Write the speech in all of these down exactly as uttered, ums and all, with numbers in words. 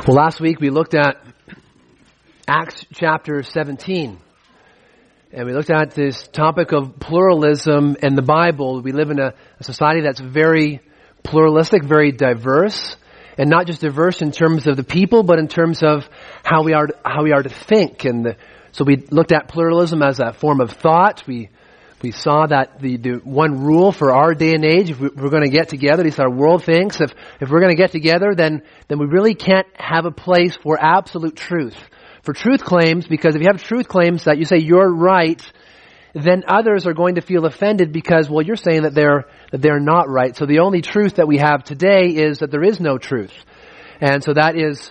Well, last week we looked at Acts chapter seventeen, and we looked at this topic of pluralism in the Bible. We live in a, a society that's very pluralistic, very diverse, and not just diverse in terms of the people, but in terms of how we are to, how we are to think. And the, so we looked at pluralism as a form of thought. We we saw that the, the one rule for our day and age, if we, we're going to get together, at least our world thinks, if if we're going to get together, then then we really can't have a place for absolute truth. For truth claims, because if you have truth claims that you say you're right, then others are going to feel offended because, well, you're saying that they're that they're not right. So the only truth that we have today is that there is no truth. And so that is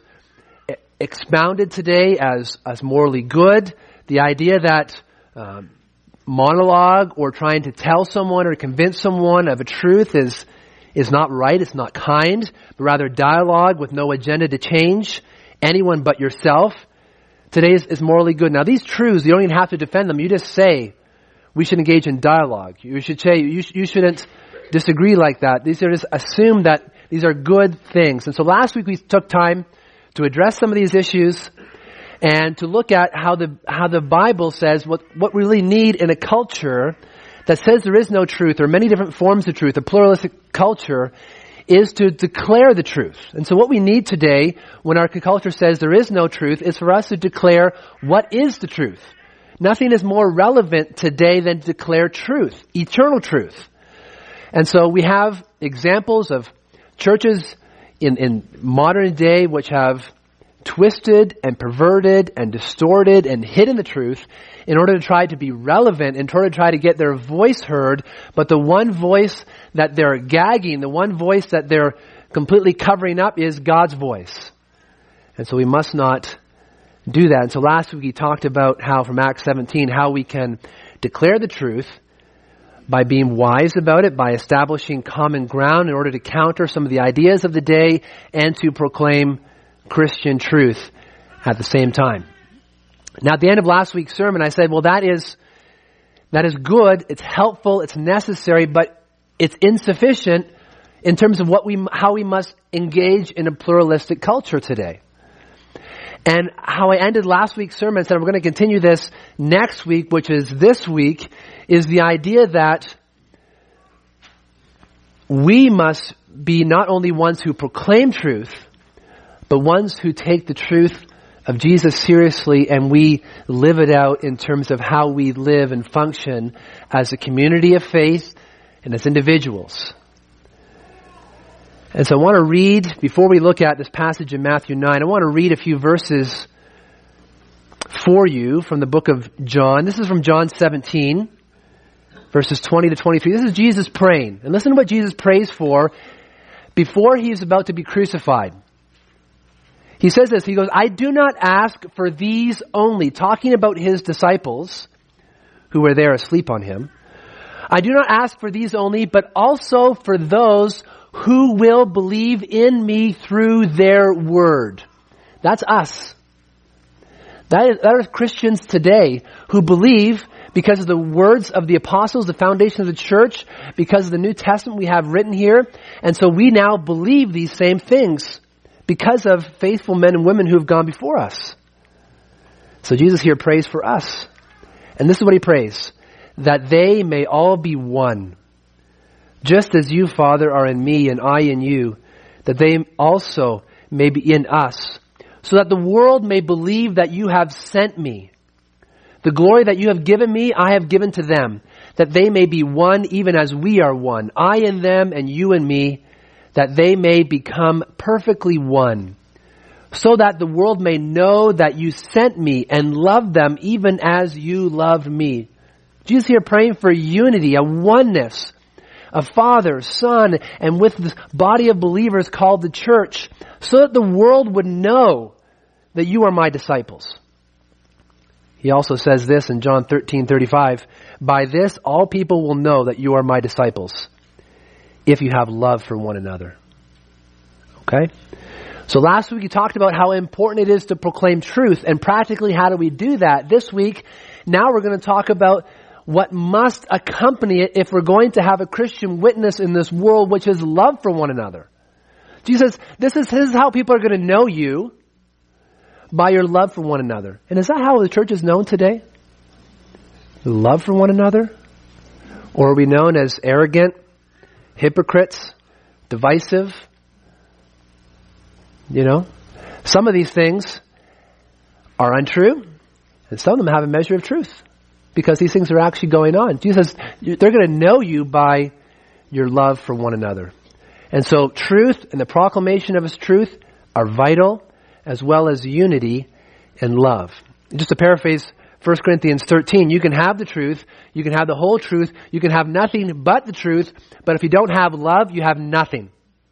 expounded today as, as morally good. The idea that um, monologue or trying to tell someone or convince someone of a truth is is not right, it's not kind, but rather dialogue with no agenda to change anyone but yourself. Today is, is morally good. Now these truths, you don't even have to defend them. You just say, we should engage in dialogue. You should say, you, you shouldn't disagree like that. These are just assume that these are good things. And so last week we took time to address some of these issues and to look at how the how the Bible says what, what we really need in a culture that says there is no truth or many different forms of truth. A pluralistic culture is to declare the truth. And so what we need today when our culture says there is no truth is for us to declare what is the truth. Nothing is more relevant today than to declare truth, eternal truth. And so we have examples of churches in, in modern day which have twisted and perverted and distorted and hidden the truth in order to try to be relevant, in order to try to get their voice heard. But the one voice that they're gagging, the one voice that they're completely covering up is God's voice. And so we must not do that. And so last week we talked about how, from Acts seventeen, how we can declare the truth by being wise about it, by establishing common ground in order to counter some of the ideas of the day and to proclaim Christian truth at the same time. Now at the end of last week's sermon I said, well that is that is good, it's helpful, it's necessary, but it's insufficient in terms of what we how we must engage in a pluralistic culture today. And how I ended last week's sermon, said I'm going to continue this next week, which is this week, is the idea that we must be not only ones who proclaim truth, but ones who take the truth of Jesus seriously and we live it out in terms of how we live and function as a community of faith and as individuals. And so I want to read, before we look at this passage in Matthew nine, I want to read a few verses for you from the book of John. This is from John seventeen, verses twenty to twenty-three. This is Jesus praying. And listen to what Jesus prays for before he's about to be crucified. He says this, he goes, I do not ask for these only, talking about his disciples who were there asleep on him. I do not ask for these only, but also for those who will believe in me through their word. That's us. That is, that are Christians today who believe because of the words of the apostles, the foundation of the church, because of the New Testament we have written here. And so we now believe these same things because of faithful men and women who have gone before us. So Jesus here prays for us. And this is what he prays. That they may all be one. Just as you, Father, are in me and I in you. That they also may be in us. So that the world may believe that you have sent me. The glory that you have given me, I have given to them. That they may be one even as we are one. I in them and you in me. That they may become perfectly one, so that the world may know that you sent me and loved them even as you loved me. Jesus here praying for unity, a oneness, a Father, Son, and with this body of believers called the church, so that the world would know that you are my disciples. He also says this in John thirteen thirty-five, by this all people will know that you are my disciples, if you have love for one another. Okay? So last week we talked about how important it is to proclaim truth, and practically how do we do that? This week, now we're going to talk about what must accompany it if we're going to have a Christian witness in this world, which is love for one another. Jesus, this is, this is how people are going to know you. by your love for one another. And is that how the church is known today? Love for one another? Or are we known as arrogant, hypocrites, divisive? You know, some of these things are untrue, and some of them have a measure of truth, because these things are actually going on. Jesus says they're going to know you by your love for one another. And so truth and the proclamation of His truth are vital, as well as unity and love. Just to paraphrase First Corinthians thirteen, you can have the truth, you can have the whole truth, you can have nothing but the truth, but if you don't have love, you have nothing.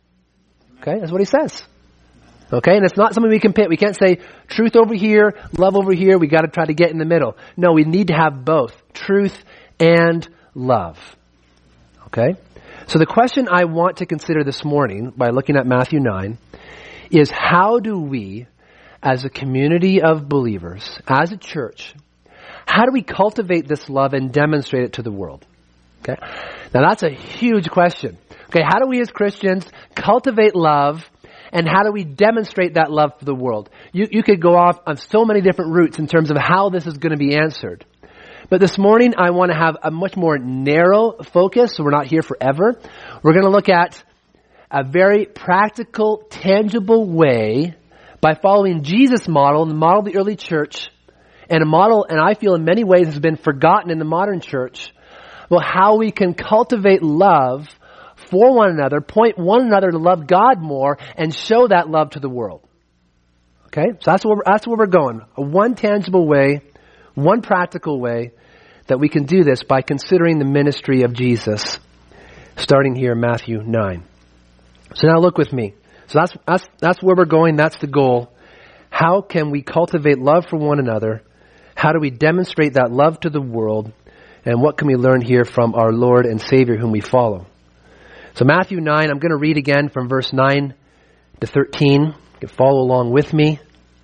Okay, that's what he says. Okay, and it's not something we can pick. We can't say truth over here, love over here. We got to try to get in the middle. No, we need to have both truth and love. Okay, so the question I want to consider this morning by looking at Matthew nine is, how do we, as a community of believers, as a church, how do we cultivate this love and demonstrate it to the world? Okay, now that's a huge question. Okay, how do we as Christians cultivate love, and how do we demonstrate that love for the world? You, you could go off on so many different routes in terms of how this is going to be answered. But this morning, I want to have a much more narrow focus, so we're not here forever. We're going to look at a very practical, tangible way by following Jesus' model, the model of the early church, and a model, and I feel in many ways has been forgotten in the modern church, well, how we can cultivate love for one another, point one another to love God more, and show that love to the world. Okay? So that's where, that's where we're going. A one tangible way, one practical way that we can do this by considering the ministry of Jesus, starting here in Matthew nine. So now look with me. So that's, that's, that's where we're going. That's the goal. How can we cultivate love for one another? How do we demonstrate that love to the world? And what can we learn here from our Lord and Savior whom we follow? So Matthew nine, I'm going to read again from verse nine to thirteen. You can follow along with me.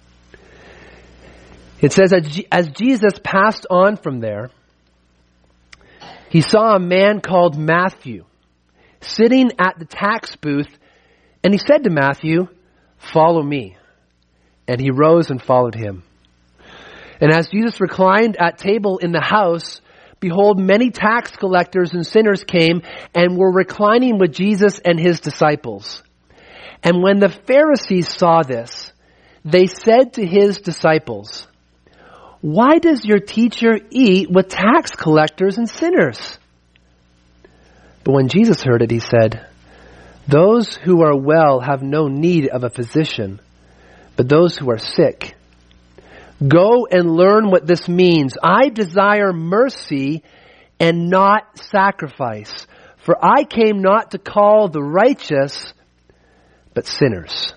It says, as Jesus passed on from there, he saw a man called Matthew sitting at the tax booth, and he said to Matthew, "Follow me." And he rose and followed him. And as Jesus reclined at table in the house, behold, many tax collectors and sinners came and were reclining with Jesus and his disciples. And when the Pharisees saw this, they said to his disciples, "Why does your teacher eat with tax collectors and sinners?" But when Jesus heard it, he said, "Those who are well have no need of a physician, but those who are sick. Go and learn what this means. I desire mercy and not sacrifice, for I came not to call the righteous, but sinners."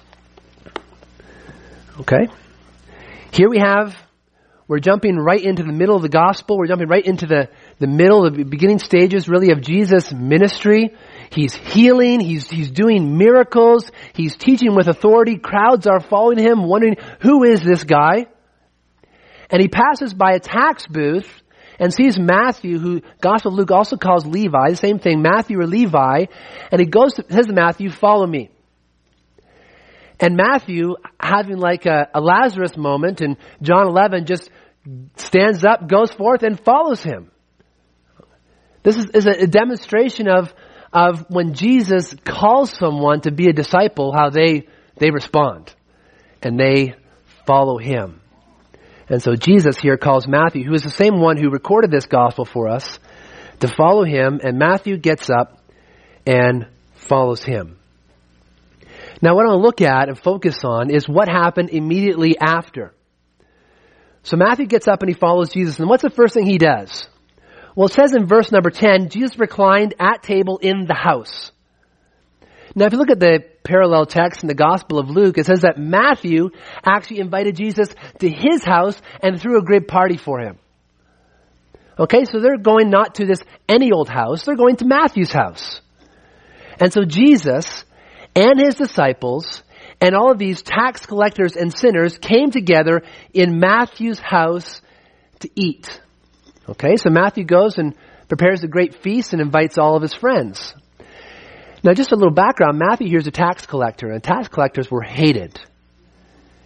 Okay? Here we have, we're jumping right into the middle of the gospel. We're jumping right into the, the middle, the beginning stages really of Jesus' ministry. He's healing. He's, he's doing miracles. He's teaching with authority. Crowds are following him, wondering, who is this guy? And he passes by a tax booth and sees Matthew, who Gospel of Luke also calls Levi, the same thing, Matthew or Levi. And he goes to, says to Matthew, "Follow me." And Matthew, having like a, a Lazarus moment in John eleven, just stands up, goes forth, and follows him. This is, is a, a demonstration of, of when Jesus calls someone to be a disciple, how they, they respond. And they follow him. And so Jesus here calls Matthew, who is the same one who recorded this gospel for us, to follow him. And Matthew gets up and follows him. Now what I want to look at and focus on is what happened immediately after. So Matthew gets up and he follows Jesus. And what's the first thing he does? Well, it says in verse number ten, Jesus reclined at table in the house. Now if you look at the parallel text in the Gospel of Luke, it says that Matthew actually invited Jesus to his house and threw a great party for him. Okay, so they're going not to this any old house, they're going to Matthew's house. And so Jesus and his disciples and all of these tax collectors and sinners came together in Matthew's house to eat. Okay, so Matthew goes and prepares a great feast and invites all of his friends. Now just a little background, Matthew here is a tax collector, and tax collectors were hated.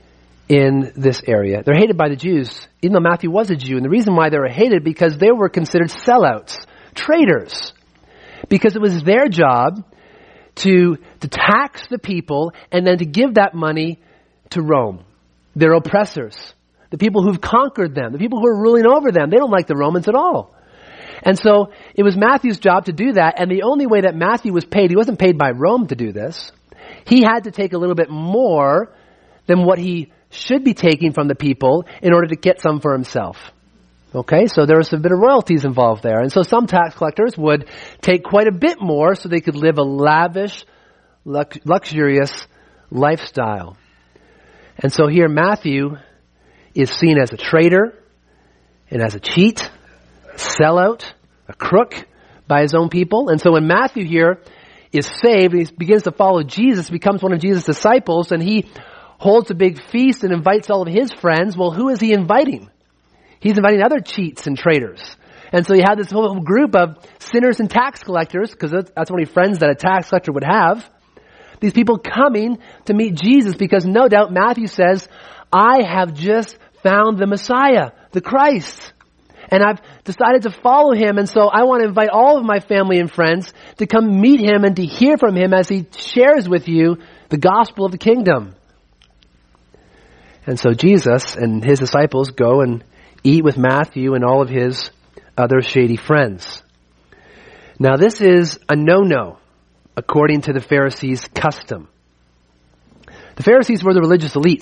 in this area. They're hated by the Jews, even though Matthew was a Jew. And the reason why they were hated, because they were considered sellouts, traitors. Because it was their job to, to tax the people and then to give that money to Rome, their oppressors, the people who've conquered them, the people who are ruling over them. They don't like the Romans at all. And so it was Matthew's job to do that. And the only way that Matthew was paid, he wasn't paid by Rome to do this. He had to take a little bit more than what he should be taking from the people in order to get some for himself. Okay, so there was a bit of royalties involved there. And so some tax collectors would take quite a bit more so they could live a lavish, lux- luxurious lifestyle. And so here Matthew is seen as a traitor and as a cheat, a sellout, a crook by his own people. And so when Matthew here is saved and he begins to follow Jesus, becomes one of Jesus' disciples, and he holds a big feast and invites all of his friends. Well, who is he inviting? He's inviting other cheats and traitors. And so you have this whole group of sinners and tax collectors, because that's how many friends that a tax collector would have. These people coming to meet Jesus because no doubt Matthew says, I have just found the Messiah, the Christ. And I've decided to follow him. And so I want to invite all of my family and friends to come meet him and to hear from him as he shares with you the gospel of the kingdom. And so Jesus and his disciples go and eat with Matthew and all of his other shady friends. Now this is a no-no according to the Pharisees' custom. The Pharisees were the religious elite.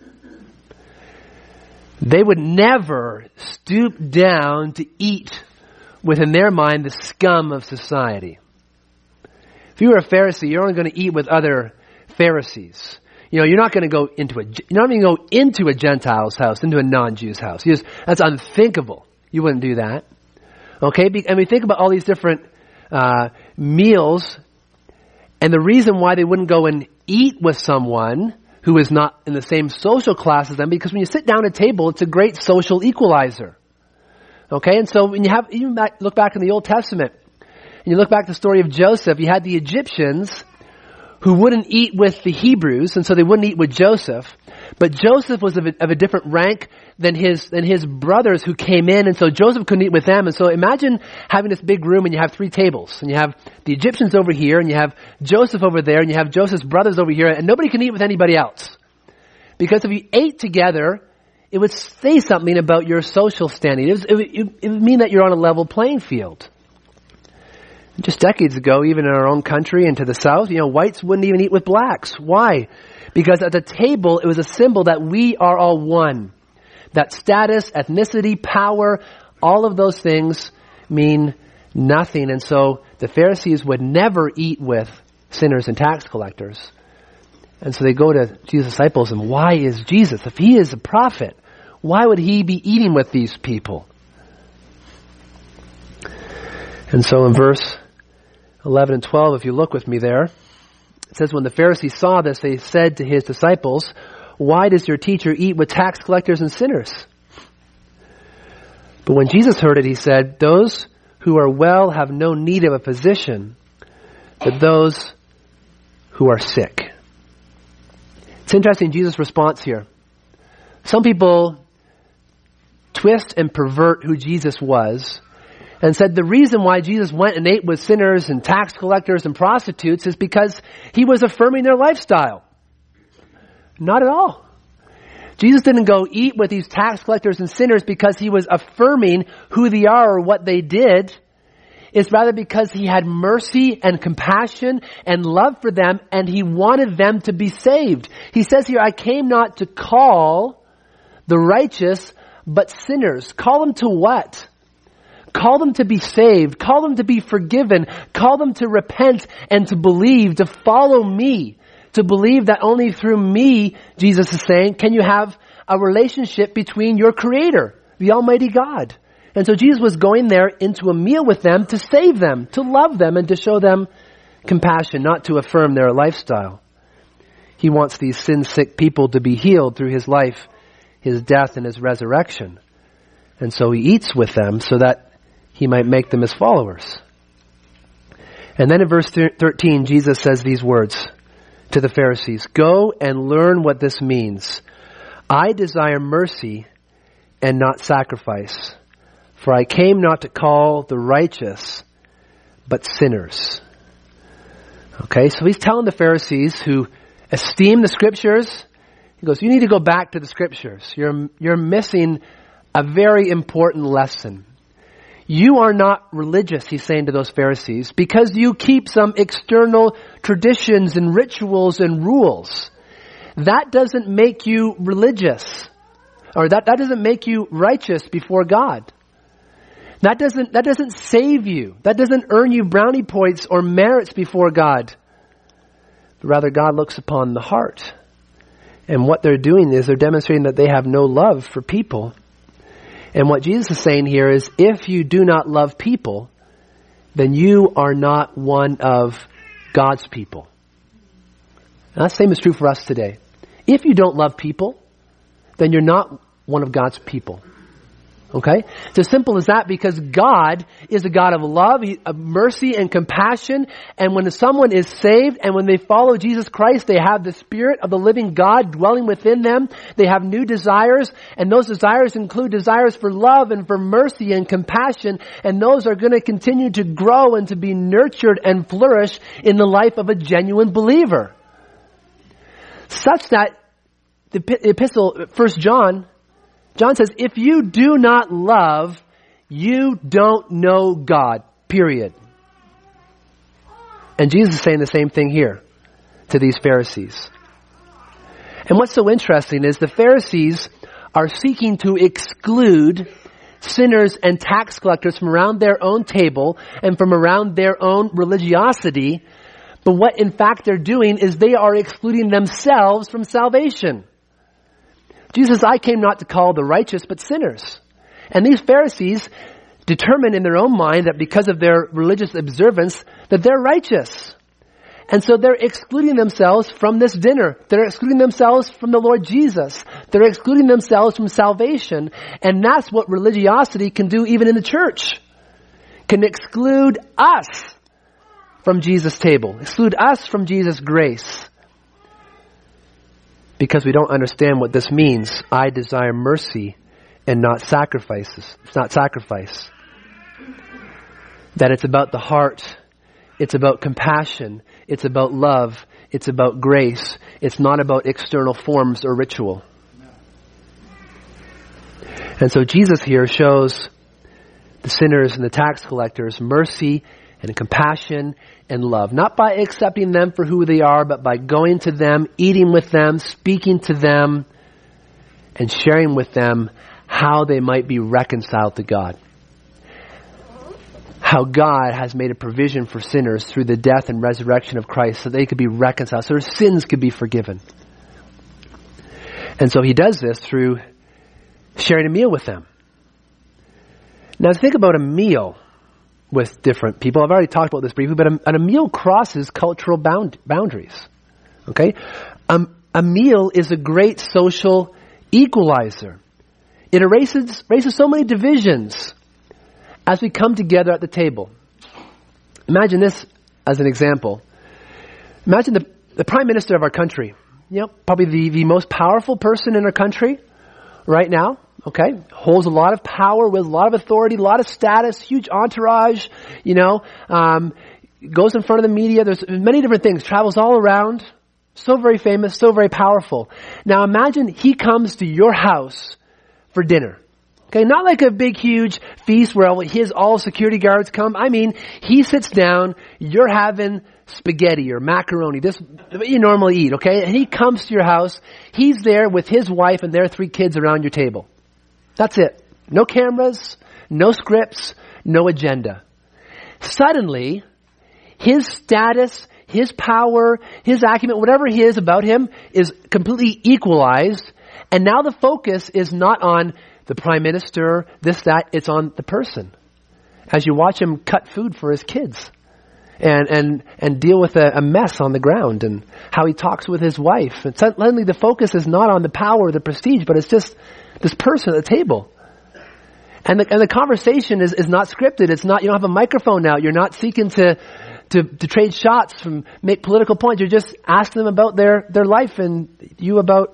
They would never stoop down to eat with, in their mind, the scum of society. If you were a Pharisee, you're only going to eat with other Pharisees. You know, you're not going to go into a, you're not even going to go into a Gentile's house, into a non-Jew's house. You just, that's unthinkable. You wouldn't do that. Okay? And we think about all these different uh, meals, and the reason why they wouldn't go and eat with someone who is not in the same social class as them, because when you sit down at a table, it's a great social equalizer. Okay? And so when you have, even back, look back in the Old Testament, and you look back at the story of Joseph, you had the Egyptians who wouldn't eat with the Hebrews, and so they wouldn't eat with Joseph. But Joseph was of a, of a different rank than his than his brothers who came in, and so Joseph couldn't eat with them. And so imagine having this big room, and you have three tables, and you have the Egyptians over here, and you have Joseph over there, and you have Joseph's brothers over here, and nobody can eat with anybody else. Because if you ate together, it would say something about your social standing. It, was, it, would, it would mean that you're on a level playing field. Just decades ago, even in our own country and to the south, you know, whites wouldn't even eat with blacks. Why? Because at the table, it was a symbol that we are all one. That status, ethnicity, power, all of those things mean nothing. And so the Pharisees would never eat with sinners and tax collectors. And so they go to Jesus' disciples, and why is Jesus, if he is a prophet, why would he be eating with these people? And so in verse eleven and twelve, if you look with me there, it says, when the Pharisees saw this, they said to his disciples, why does your teacher eat with tax collectors and sinners? But when Jesus heard it, he said, those who are well have no need of a physician, but those who are sick. It's interesting, Jesus' response here. Some people twist and pervert who Jesus was, and said the reason why Jesus went and ate with sinners and tax collectors and prostitutes is because he was affirming their lifestyle. Not at all. Jesus didn't go eat with these tax collectors and sinners because he was affirming who they are or what they did. It's rather because he had mercy and compassion and love for them, and he wanted them to be saved. He says here, I came not to call the righteous, but sinners. Call them to what? Call them to be saved. Call them to be forgiven. Call them to repent and to believe, to follow me. To believe that only through me, Jesus is saying, can you have a relationship between your Creator, the Almighty God. And so Jesus was going there into a meal with them to save them, to love them, and to show them compassion, not to affirm their lifestyle. He wants these sin-sick people to be healed through his life, his death, and his resurrection. And so he eats with them so that he might make them his followers. And then in verse thirteen, Jesus says these words to the Pharisees, "Go and learn what this means. I desire mercy and not sacrifice, for I came not to call the righteous, but sinners. Okay, so he's telling the Pharisees who esteem the Scriptures, he goes, you need to go back to the Scriptures. You're, you're missing a very important lesson. You are not religious, he's saying to those Pharisees, because you keep some external traditions and rituals and rules. That doesn't make you religious. Or that, that doesn't make you righteous before God. That doesn't, that doesn't save you. That doesn't earn you brownie points or merits before God. But rather, God looks upon the heart. And what they're doing is they're demonstrating that they have no love for people. And what Jesus is saying here is, if you do not love people, then you are not one of God's people. And that same is true for us today. If you don't love people, then you're not one of God's people. Okay? It's as simple as that, because God is a God of love, of mercy and compassion. And when someone is saved and when they follow Jesus Christ, they have the Spirit of the living God dwelling within them. They have new desires, and those desires include desires for love and for mercy and compassion. And those are going to continue to grow and to be nurtured and flourish in the life of a genuine believer. Such that the epistle, First John, John says, if you do not love, you don't know God, period. And Jesus is saying the same thing here to these Pharisees. And what's so interesting is the Pharisees are seeking to exclude sinners and tax collectors from around their own table and from around their own religiosity. But what in fact they're doing is they are excluding themselves from salvation. Jesus says, I came not to call the righteous, but sinners. And these Pharisees determine in their own mind that because of their religious observance, that they're righteous. And so they're excluding themselves from this dinner. They're excluding themselves from the Lord Jesus. They're excluding themselves from salvation. And that's what religiosity can do even in the church. Can exclude us from Jesus' table. Exclude us from Jesus' grace. Because we don't understand what this means. I desire mercy and not sacrifices. It's not sacrifice. That it's about the heart. It's about compassion. It's about love. It's about grace. It's not about external forms or ritual. And so Jesus here shows the sinners and the tax collectors mercy and compassion and love. Not by accepting them for who they are, but by going to them, eating with them, speaking to them, and sharing with them how they might be reconciled to God. How God has made a provision for sinners through the death and resurrection of Christ so they could be reconciled, so their sins could be forgiven. And so he does this through sharing a meal with them. Now think about a meal with different people. I've already talked about this briefly, but a, a meal crosses cultural bound, boundaries. Okay? Um, a meal is a great social equalizer. It erases, erases so many divisions as we come together at the table. Imagine this as an example. Imagine the, the Prime Minister of our country. You know, probably the, the most powerful person in our country right now. Okay, holds a lot of power with a lot of authority, a lot of status, huge entourage, you know, um, goes in front of the media. There's many different things, travels all around, so very famous, so very powerful. Now imagine he comes to your house for dinner. Okay, not like a big, huge feast where his all security guards come. I mean, he sits down, you're having spaghetti or macaroni, this what you normally eat, okay? And he comes to your house, he's there with his wife and their three kids around your table. That's it. No cameras, no scripts, no agenda. Suddenly, his status, his power, his acumen, whatever he is about him is completely equalized. And now the focus is not on the prime minister, this, that, it's on the person. As you watch him cut food for his kids and, and, and deal with a, a mess on the ground and how he talks with his wife. And suddenly the focus is not on the power or the prestige, but it's just this person at the table. And the, and the conversation is, is not scripted. It's not, you don't have a microphone out. You're not seeking to, to, to trade shots, from make political points. You're just asking them about their, their life and you about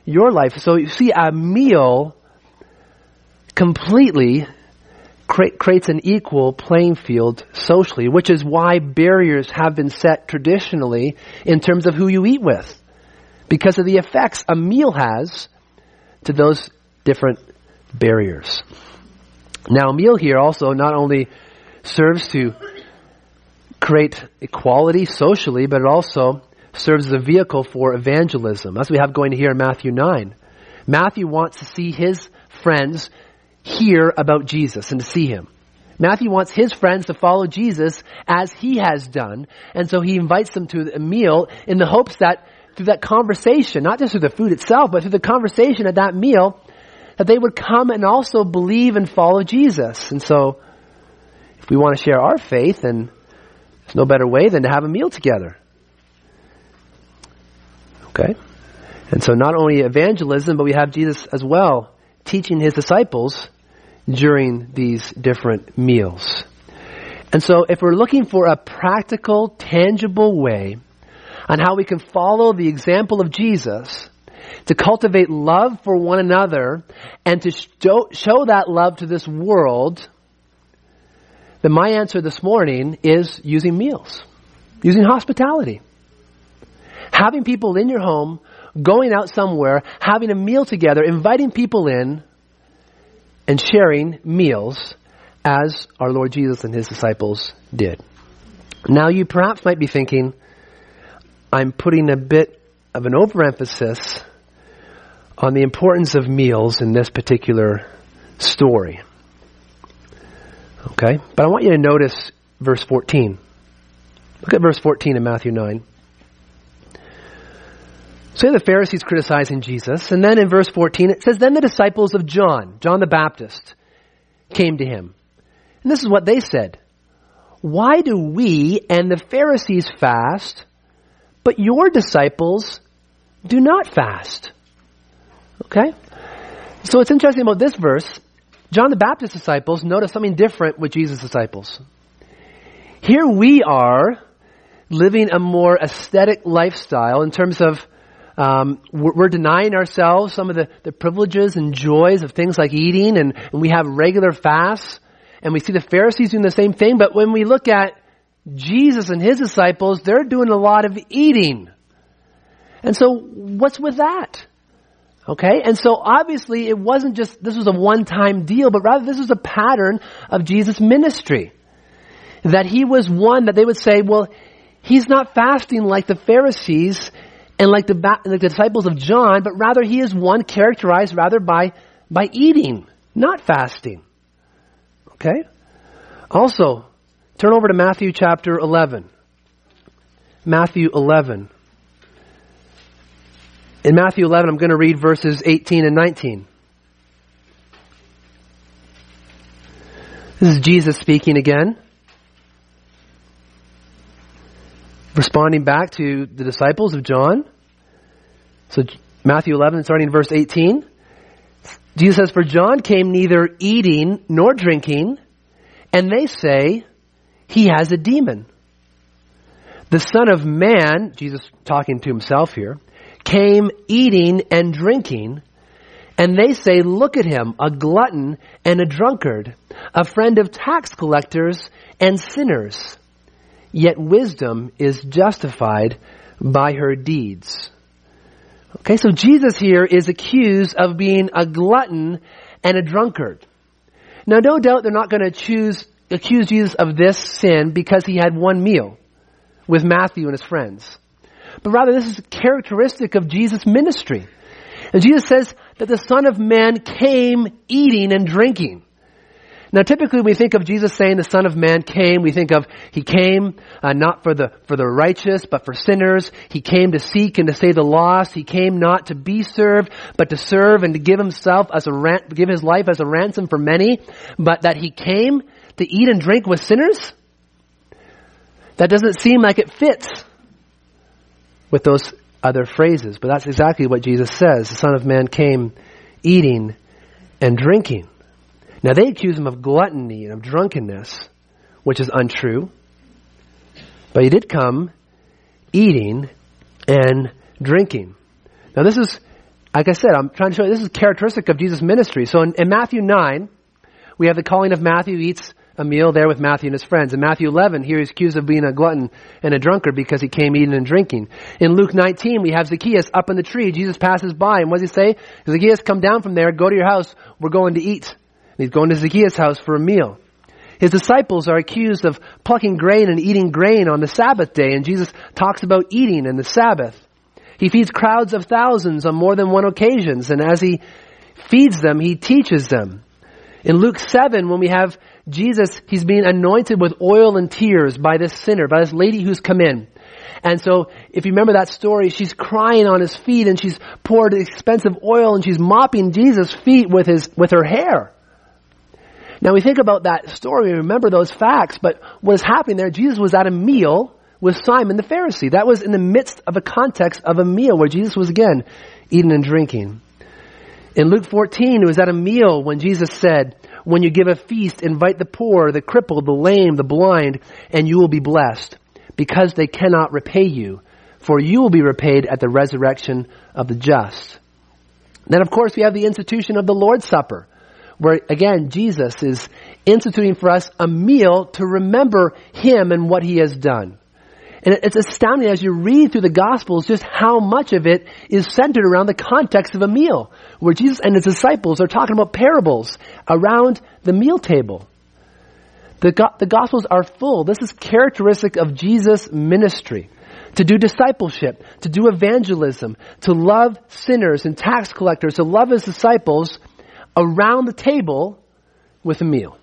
your life. So you see, a meal completely cre- creates an equal playing field socially, which is why barriers have been set traditionally in terms of who you eat with, because of the effects a meal has to those different barriers. Now, a meal here also not only serves to create equality socially, but it also serves as a vehicle for evangelism. That's what we have going here in Matthew nine. Matthew wants to see his friends hear about Jesus and to see him. Matthew wants his friends to follow Jesus as he has done. And so he invites them to a meal in the hopes that through that conversation, not just through the food itself, but through the conversation at that meal, that they would come and also believe and follow Jesus. And so if we want to share our faith, then there's no better way than to have a meal together. Okay? And so not only evangelism, but we have Jesus as well teaching his disciples during these different meals. And so if we're looking for a practical, tangible way on how we can follow the example of Jesus to cultivate love for one another and to show, show that love to this world, then my answer this morning is using meals, using hospitality. Having people in your home, going out somewhere, having a meal together, inviting people in, and sharing meals as our Lord Jesus and his disciples did. Now you perhaps might be thinking, I'm putting a bit of an overemphasis on the importance of meals in this particular story. Okay? But I want you to notice verse fourteen. Look at verse fourteen in Matthew nine. So the Pharisees criticizing Jesus. And then in verse fourteen, it says, then the disciples of John, John the Baptist, came to him. And this is what they said. Why do we and the Pharisees fast, but your disciples do not fast? Okay? So what's interesting about this verse, John the Baptist's disciples notice something different with Jesus' disciples. Here we are living a more aesthetic lifestyle in terms of Um, we're, we're denying ourselves some of the, the privileges and joys of things like eating, and, and we have regular fasts, and we see the Pharisees doing the same thing. But when we look at Jesus and his disciples, they're doing a lot of eating. And so what's with that? Okay, and so obviously it wasn't just, this was a one-time deal, but rather this was a pattern of Jesus' ministry. That he was one that they would say, well, he's not fasting like the Pharisees and like the, like the disciples of John, but rather he is one characterized rather by, by eating, not fasting. Okay? Also, turn over to Matthew chapter eleven. Matthew eleven. In Matthew eleven, I'm going to read verses eighteen and nineteen. This is Jesus speaking again, responding back to the disciples of John. So Matthew eleven, starting in verse eighteen. Jesus says, for John came neither eating nor drinking, and they say he has a demon. The Son of Man, Jesus talking to himself here, came eating and drinking, and they say, look at him, a glutton and a drunkard, a friend of tax collectors and sinners. Yet wisdom is justified by her deeds. Okay, so Jesus here is accused of being a glutton and a drunkard. Now, no doubt they're not going to choose accuse Jesus of this sin because he had one meal with Matthew and his friends. But rather, this is characteristic of Jesus' ministry. And Jesus says that the Son of Man came eating and drinking. Now, typically, when we think of Jesus saying the Son of Man came, we think of he came uh, not for the for the righteous, but for sinners. He came to seek and to save the lost. He came not to be served, but to serve and to give himself as a ran- give his life as a ransom for many. But that he came to eat and drink with sinners? That doesn't seem like it fits with those other phrases. But that's exactly what Jesus says. The Son of Man came eating and drinking. Now, they accuse him of gluttony and of drunkenness, which is untrue. But he did come eating and drinking. Now, this is like I said, I'm trying to show you this is characteristic of Jesus' ministry. So in, in Matthew nine, we have the calling of Matthew eats a meal there with Matthew and his friends. In Matthew eleven, here he's accused of being a glutton and a drunkard because he came eating and drinking. In Luke nineteen, we have Zacchaeus up in the tree. Jesus passes by, and what does he say? Zacchaeus, come down from there, go to your house, we're going to eat. And he's going to Zacchaeus' house for a meal. His disciples are accused of plucking grain and eating grain on the Sabbath day, and Jesus talks about eating and the Sabbath. He feeds crowds of thousands on more than one occasions, and as he feeds them, he teaches them. In Luke seven, when we have Jesus, he's being anointed with oil and tears by this sinner, by this lady who's come in. And so, if you remember that story, she's crying on his feet, and she's poured expensive oil, and she's mopping Jesus' feet with his with her hair. Now, we think about that story, we remember those facts, but what is happening there, Jesus was at a meal with Simon the Pharisee. That was in the midst of a context of a meal where Jesus was again eating and drinking. In Luke fourteen, it was at a meal when Jesus said, when you give a feast, invite the poor, the crippled, the lame, the blind, and you will be blessed, because they cannot repay you, for you will be repaid at the resurrection of the just. Then, of course, we have the institution of the Lord's Supper, where, again, Jesus is instituting for us a meal to remember him and what he has done. And it's astounding as you read through the Gospels just how much of it is centered around the context of a meal, where Jesus and his disciples are talking about parables around the meal table. The, go- the Gospels are full. This is characteristic of Jesus' ministry. To do discipleship, to do evangelism, to love sinners and tax collectors, to love his disciples around the table with a meal.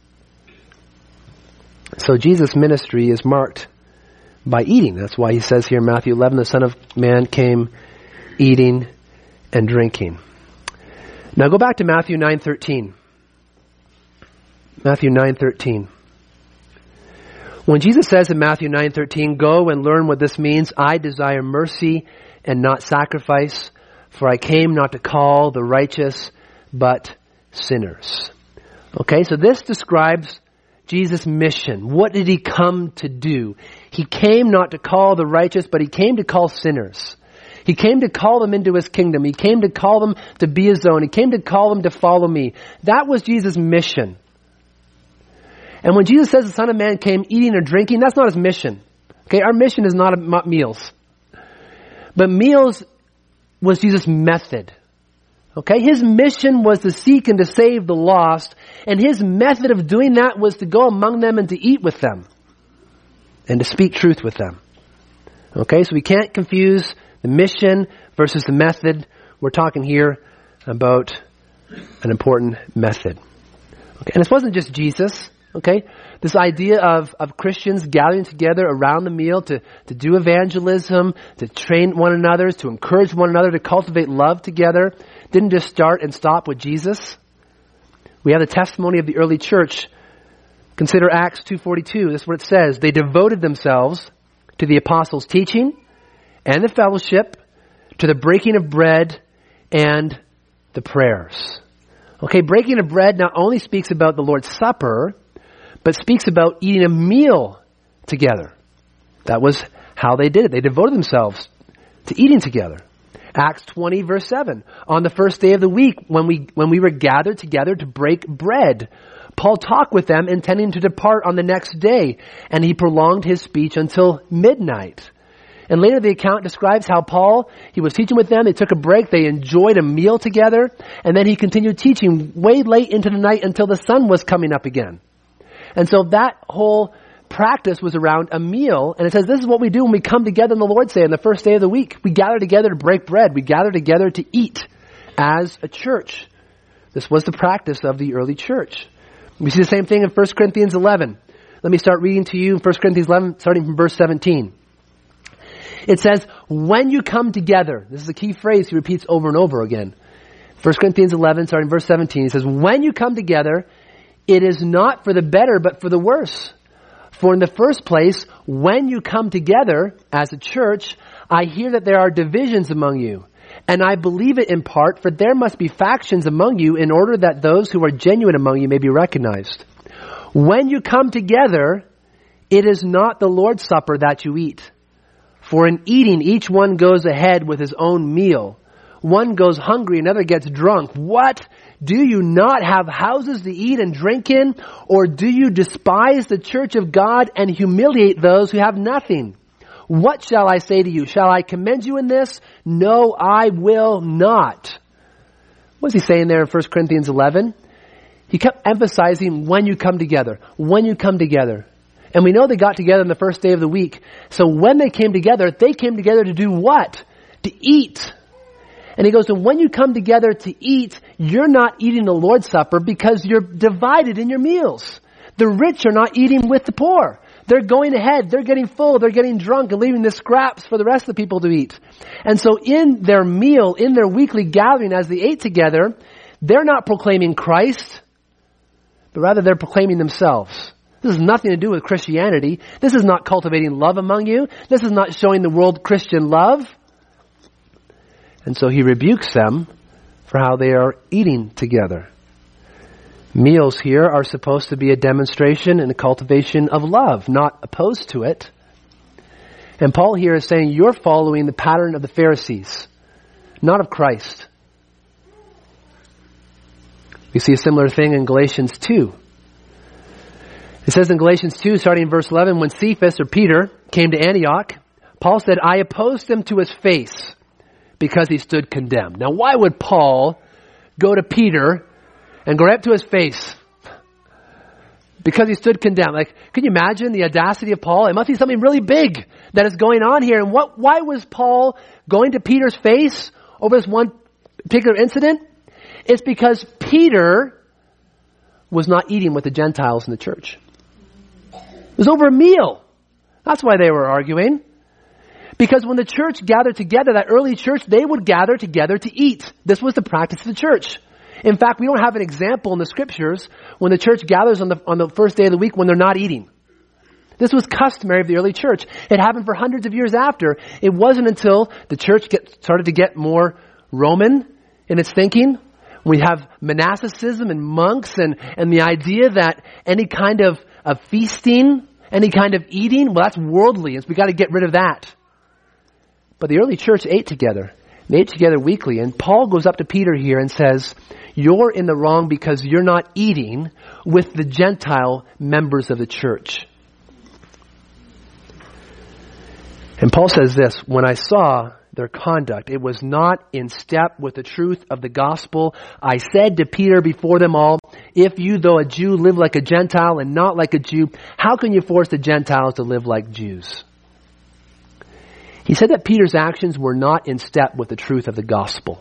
So Jesus' ministry is marked by eating. That's why he says here in Matthew eleven, the Son of Man came eating and drinking. Now go back to Matthew nine thirteen. Matthew nine thirteen. When Jesus says in Matthew nine thirteen, go and learn what this means, I desire mercy and not sacrifice, for I came not to call the righteous, but sinners. Okay, so this describes Jesus' mission. What did he come to do? He came not to call the righteous, but he came to call sinners. He came to call them into his kingdom. He came to call them to be his own. He came to call them to follow me. That was Jesus' mission. And when Jesus says the Son of Man came eating or drinking, that's not his mission. Okay, our mission is not about meals. But meals was Jesus' method. Okay, his mission was to seek and to save the lost, and his method of doing that was to go among them and to eat with them and to speak truth with them. Okay, so we can't confuse the mission versus the method. We're talking here about an important method. Okay, and this wasn't just Jesus. Okay, this idea of, of Christians gathering together around the meal to, to do evangelism, to train one another, to encourage one another, to cultivate love together, didn't just start and stop with Jesus. We have the testimony of the early church. Consider Acts two forty-two. This is what it says. They devoted themselves to the apostles' teaching and the fellowship, to the breaking of bread and the prayers. Okay, breaking of bread not only speaks about the Lord's Supper, but speaks about eating a meal together. That was how they did it. They devoted themselves to eating together. Acts twenty verse seven. On the first day of the week, when we when we were gathered together to break bread, Paul talked with them, intending to depart on the next day, and he prolonged his speech until midnight. And later the account describes how Paul, he was teaching with them, they took a break, they enjoyed a meal together, and then he continued teaching way late into the night until the sun was coming up again. And so that whole practice was around a meal. And it says this is what we do when we come together on the Lord's Day on the first day of the week. We gather together to break bread. We gather together to eat as a church. This was the practice of the early church. We see the same thing in First Corinthians eleven. Let me start reading to you in First Corinthians eleven, starting from verse seventeen. It says, when you come together, this is a key phrase he repeats over and over again. First Corinthians eleven, starting verse seventeen, he says, when you come together, it is not for the better, but for the worse. For in the first place, when you come together as a church, I hear that there are divisions among you. And I believe it in part, for there must be factions among you in order that those who are genuine among you may be recognized. When you come together, it is not the Lord's Supper that you eat. For in eating, each one goes ahead with his own meal. one goes hungry, another gets drunk. What? Do you not have houses to eat and drink in? Or do you despise the church of God and humiliate those who have nothing? What shall I say to you? Shall I commend you in this? No, I will not. What's he saying there in First Corinthians eleven? He kept emphasizing when you come together, when you come together. And we know they got together on the first day of the week. So when they came together, they came together to do what? To eat. And he goes, and when you come together to eat, you're not eating the Lord's Supper because you're divided in your meals. The rich are not eating with the poor. They're going ahead. They're getting full. They're getting drunk and leaving the scraps for the rest of the people to eat. And so in their meal, in their weekly gathering as they ate together, they're not proclaiming Christ, but rather they're proclaiming themselves. This has nothing to do with Christianity. This is not cultivating love among you. This is not showing the world Christian love. And so he rebukes them for how they are eating together. Meals here are supposed to be a demonstration and a cultivation of love, not opposed to it. And Paul here is saying you're following the pattern of the Pharisees, not of Christ. We see a similar thing in Galatians two. It says in Galatians two, starting in verse eleven, when Cephas, or Peter, came to Antioch, Paul said, I opposed him to his face because he stood condemned. Now, why would Paul go to Peter and go right up to his face? Because he stood condemned. Like, can you imagine the audacity of Paul? It must be something really big that is going on here. And what? Why was Paul going to Peter's face over this one particular incident? It's because Peter was not eating with the Gentiles in the church. It was over a meal. That's why they were arguing. Because when the church gathered together, that early church, they would gather together to eat. This was the practice of the church. In fact, we don't have an example in the scriptures when the church gathers on the on the first day of the week when they're not eating. This was customary of the early church. It happened for hundreds of years after. It wasn't until the church get, started to get more Roman in its thinking. We have monasticism and monks and, and the idea that any kind of, of feasting, any kind of eating, well, that's worldly. We got to get rid of that. But the early church ate together. They ate together weekly. And Paul goes up to Peter here and says, you're in the wrong because you're not eating with the Gentile members of the church. And Paul says this, when I saw their conduct, it was not in step with the truth of the gospel. I said to Peter before them all, if you, though a Jew, live like a Gentile and not like a Jew, how can you force the Gentiles to live like Jews? He said that Peter's actions were not in step with the truth of the gospel.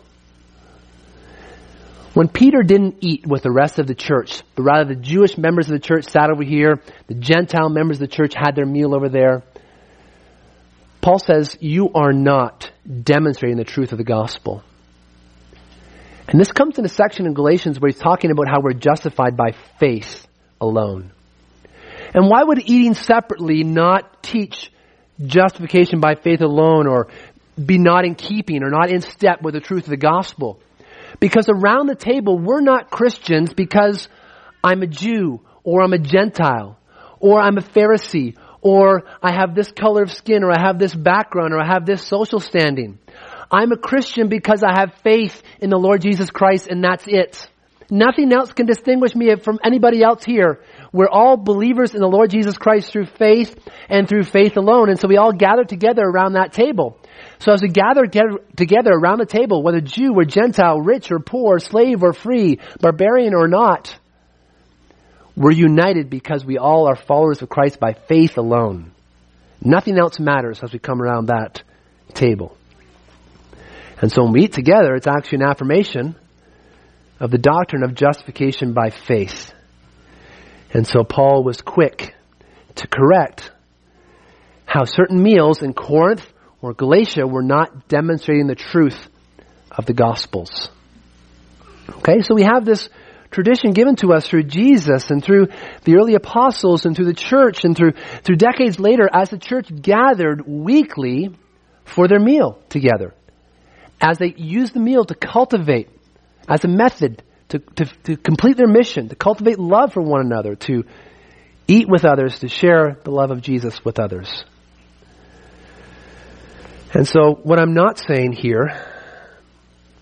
When Peter didn't eat with the rest of the church, but rather the Jewish members of the church sat over here, the Gentile members of the church had their meal over there, Paul says, you are not demonstrating the truth of the gospel. And this comes in a section in Galatians where he's talking about how we're justified by faith alone. And why would eating separately not teach justification by faith alone, or be not in keeping or not in step with the truth of the gospel? Because around the table, we're not Christians because I'm a Jew, or I'm a Gentile, or I'm a Pharisee, or I have this color of skin, or I have this background, or I have this social standing. I'm a Christian because I have faith in the Lord Jesus Christ, and that's it. Nothing else can distinguish me from anybody else here. We're all believers in the Lord Jesus Christ through faith and through faith alone. And so we all gather together around that table. So as we gather together around the table, whether Jew or Gentile, rich or poor, slave or free, barbarian or not, we're united because we all are followers of Christ by faith alone. Nothing else matters as we come around that table. And so when we eat together, it's actually an affirmation of the doctrine of justification by faith. And so Paul was quick to correct how certain meals in Corinth or Galatia were not demonstrating the truth of the Gospels. Okay, so we have this tradition given to us through Jesus and through the early apostles and through the church and through, through decades later as the church gathered weekly for their meal together. As they used the meal to cultivate as a method to, to, to complete their mission, to cultivate love for one another, to eat with others, to share the love of Jesus with others. And so what I'm not saying here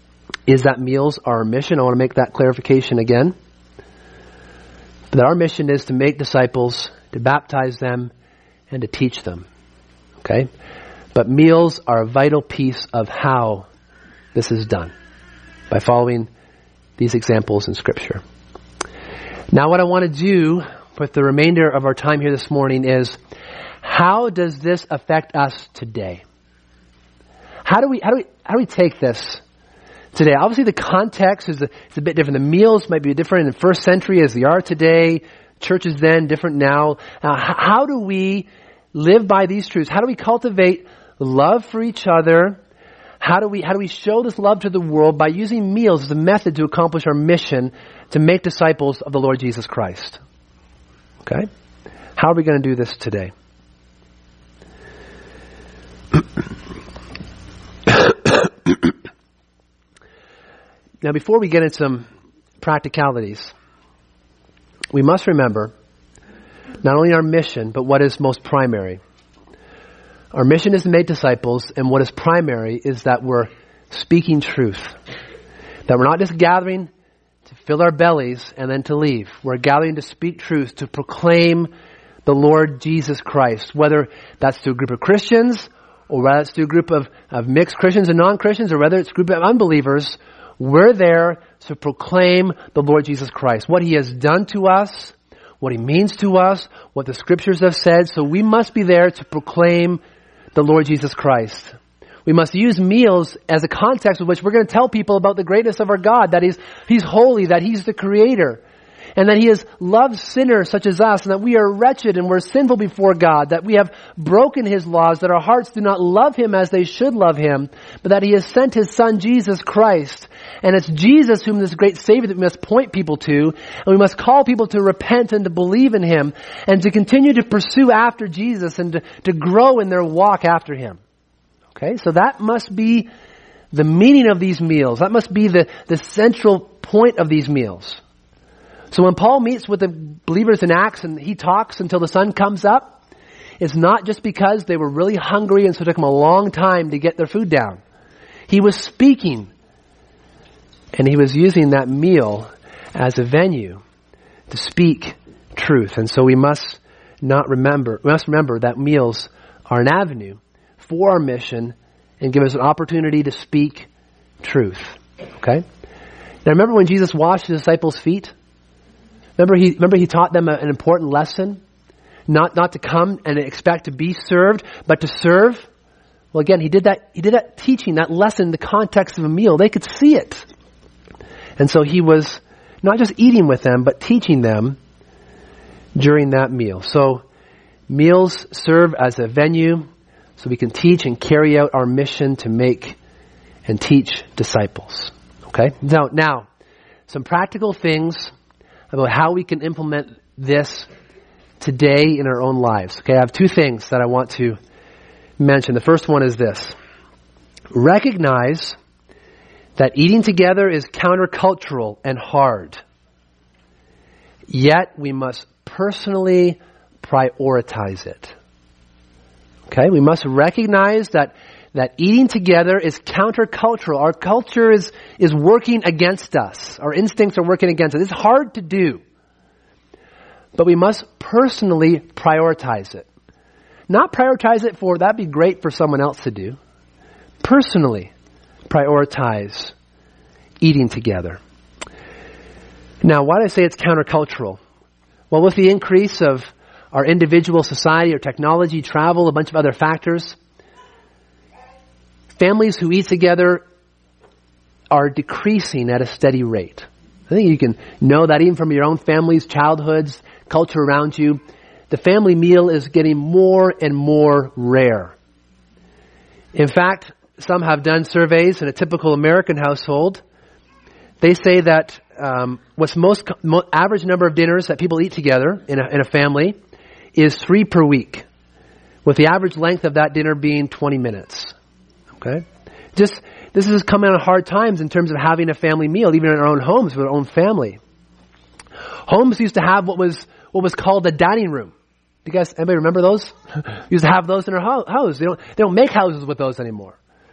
is that meals are our mission. I want to make that clarification again. That our mission is to make disciples, to baptize them, and to teach them. Okay? But meals are a vital piece of how this is done. By following these examples in Scripture. Now what I want to do with the remainder of our time here this morning is, how does this affect us today? How do we, how do we, how do we take this today? Obviously the context is a, is a bit different. The meals might be different in the first century as they are today. Churches then, different now. Now, how do we live by these truths? How do we cultivate love for each other? How do we, how do we show this love to the world by using meals as a method to accomplish our mission to make disciples of the Lord Jesus Christ? Okay? How are we going to do this today? Now, before we get into some practicalities, we must remember not only our mission, but what is most primary. Our mission is to make disciples, and what is primary is that we're speaking truth. That we're not just gathering to fill our bellies and then to leave. We're gathering to speak truth, to proclaim the Lord Jesus Christ, whether that's to a group of Christians, or whether it's to a group of, of mixed Christians and non-Christians, or whether it's a group of unbelievers. We're there to proclaim the Lord Jesus Christ, what He has done to us, what He means to us, what the Scriptures have said. So we must be there to proclaim the Lord Jesus Christ. We must use meals as a context in which we're going to tell people about the greatness of our God, that He's, He's holy, that He's the Creator, and that He has loved sinners such as us, and that we are wretched and we're sinful before God, that we have broken His laws, that our hearts do not love Him as they should love Him, but that He has sent His Son Jesus Christ. And it's Jesus whom this great Savior that we must point people to, and we must call people to repent and to believe in Him, and to continue to pursue after Jesus and to, to grow in their walk after Him. Okay, so that must be the meaning of these meals. That must be the, the central point of these meals. So when Paul meets with the believers in Acts and he talks until the sun comes up, it's not just because they were really hungry and so it took them a long time to get their food down. He was speaking, and he was using that meal as a venue to speak truth. And so we must not remember, we must remember that meals are an avenue for our mission and give us an opportunity to speak truth. Okay? Now remember when Jesus washed the disciples' feet? Remember he, remember he taught them a, an important lesson? Not, not to come and expect to be served, but to serve. Well, again, he did that, he did that teaching, that lesson in the context of a meal. They could see it. And so he was not just eating with them, but teaching them during that meal. So meals serve as a venue so we can teach and carry out our mission to make and teach disciples. Okay? Now, now, some practical things about how we can implement this today in our own lives. Okay, I have two things that I want to mention. The first one is this. Recognize that eating together is countercultural and hard. Yet we must personally prioritize it. Okay, we must recognize that that eating together is countercultural. Our culture is, is working against us. Our instincts are working against us. It's hard to do. But we must personally prioritize it. Not prioritize it for, that'd be great for someone else to do. Personally prioritize eating together. Now, why do I say it's countercultural? Well, with the increase of our individual society or technology, travel, a bunch of other factors, families who eat together are decreasing at a steady rate. I think you can know that even from your own family's childhoods, culture around you. The family meal is getting more and more rare. In fact, some have done surveys in a typical American household. They say that um, what's most, most average number of dinners that people eat together in a, in a family is three per week, with the average length of that dinner being twenty minutes. Okay, just this is coming on hard times in terms of having a family meal, even in our own homes with our own family. Homes used to have what was what was called a dining room. Do you guys, anybody remember those? Used to have those in our house. They don't they don't make houses with those anymore.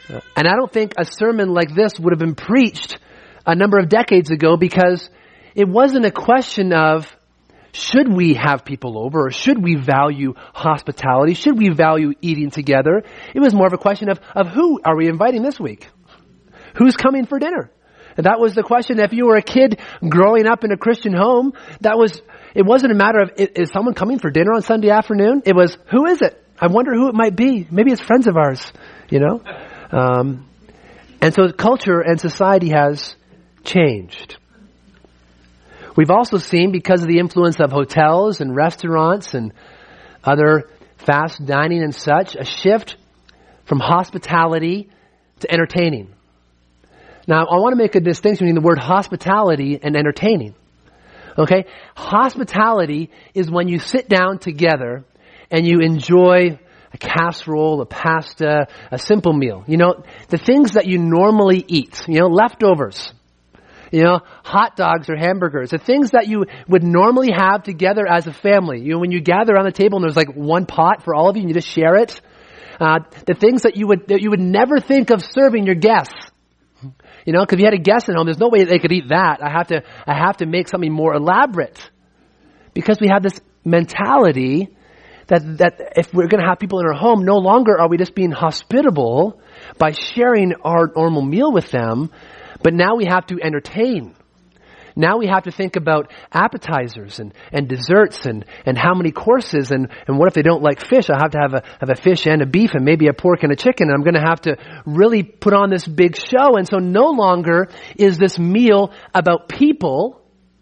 And I don't think a sermon like this would have been preached a number of decades ago, because it wasn't a question of should we have people over, or should we value hospitality, should we value eating together. It was more of a question of, of who are we inviting this week? Who's coming for dinner? And that was the question. If you were a kid growing up in a Christian home, that was, it wasn't a matter of, is someone coming for dinner on Sunday afternoon? It was, who is it? I wonder who it might be. Maybe it's friends of ours, you know? Um, and so culture and society has changed. We've also seen, because of the influence of hotels and restaurants and other fast dining and such, a shift from hospitality to entertaining. Now, I want to make a distinction between the word hospitality and entertaining. Okay? Hospitality is when you sit down together and you enjoy a casserole, a pasta, a simple meal. You know, the things that you normally eat. You know, leftovers. You know, hot dogs or hamburgers. The things that you would normally have together as a family. You know, when you gather around the table and there's like one pot for all of you and you just share it. Uh, the things that you would that you would never think of serving your guests. You know, because if you had a guest at home, there's no way they could eat that. I have to, I have to make something more elaborate. Because we have this mentality that, that if we're going to have people in our home, no longer are we just being hospitable by sharing our normal meal with them, but now we have to entertain. Now we have to think about appetizers and, and desserts and, and how many courses, and, and what if they don't like fish? I have to have a have a fish and a beef and maybe a pork and a chicken, and I'm going to have to really put on this big show. And so no longer is this meal about people,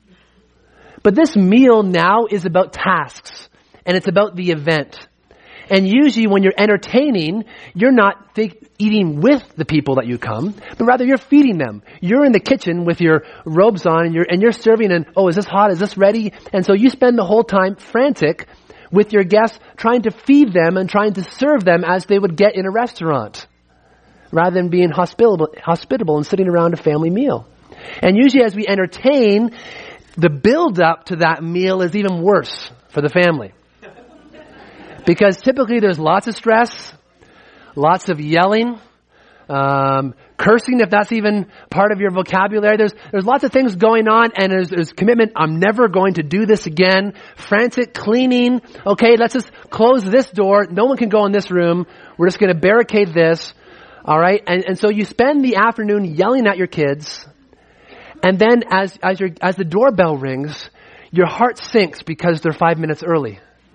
but this meal now is about tasks, and it's about the event. And usually when you're entertaining, you're not think, eating with the people that you come, but rather you're feeding them. You're in the kitchen with your robes on and you're, and you're serving, and, oh, is this hot? Is this ready? And so you spend the whole time frantic with your guests, trying to feed them and trying to serve them as they would get in a restaurant, rather than being hospitable, hospitable and sitting around a family meal. And usually as we entertain, the build up to that meal is even worse for the family. Because typically there's lots of stress, lots of yelling, um, cursing, if that's even part of your vocabulary. There's there's lots of things going on, and there's, there's commitment. I'm never going to do this again. Frantic cleaning. Okay, let's just close this door. No one can go in this room. We're just going to barricade this. All right, and and so you spend the afternoon yelling at your kids, and then as as your as the doorbell rings, your heart sinks because they're five minutes early.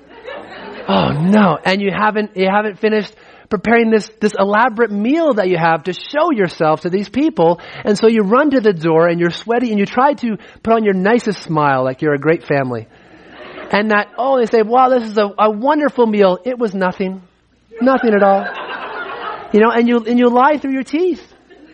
Oh no! And you haven't you haven't finished preparing this this elaborate meal that you have to show yourself to these people, and so you run to the door and you're sweaty and you try to put on your nicest smile like you're a great family, and that oh they say, wow, this is a, a wonderful meal. It was nothing, nothing at all, you know, and you and you lie through your teeth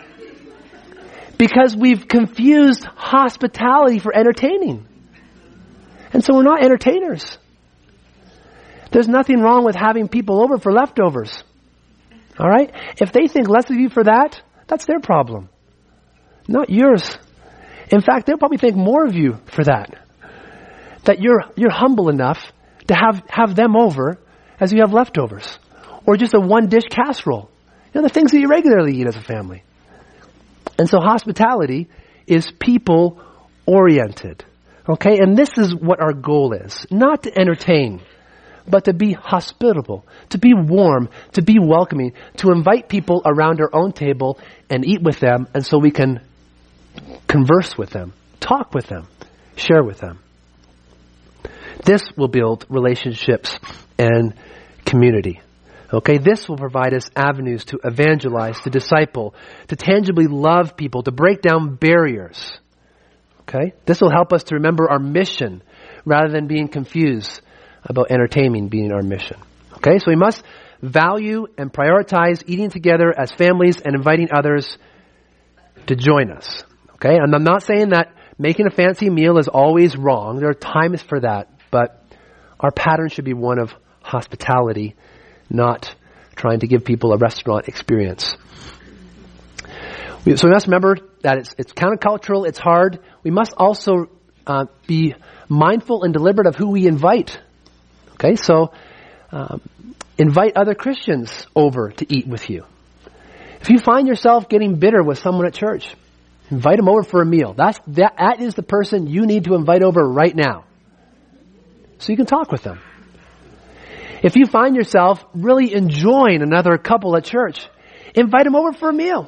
because we've confused hospitality for entertaining, and so we're not entertainers. There's nothing wrong with having people over for leftovers. All right? If they think less of you for that, that's their problem, not yours. In fact, they'll probably think more of you for that. That you're you're humble enough to have, have them over as you have leftovers. Or just a one-dish casserole. You know, the things that you regularly eat as a family. And so hospitality is people-oriented. Okay? And this is what our goal is. Not to entertain, but to be hospitable, to be warm, to be welcoming, to invite people around our own table and eat with them, and so we can converse with them, talk with them, share with them. This will build relationships and community. Okay, this will provide us avenues to evangelize, to disciple, to tangibly love people, to break down barriers. Okay, this will help us to remember our mission rather than being confused about entertaining being our mission. Okay, so we must value and prioritize eating together as families and inviting others to join us. Okay, and I'm not saying that making a fancy meal is always wrong. There are times for that, but our pattern should be one of hospitality, not trying to give people a restaurant experience. We, so we must remember that it's, it's countercultural, it's hard. We must also uh, be mindful and deliberate of who we invite. Okay, so um, invite other Christians over to eat with you. If you find yourself getting bitter with someone at church, invite them over for a meal. That's, that, that is the person you need to invite over right now, so you can talk with them. If you find yourself really enjoying another couple at church, invite them over for a meal.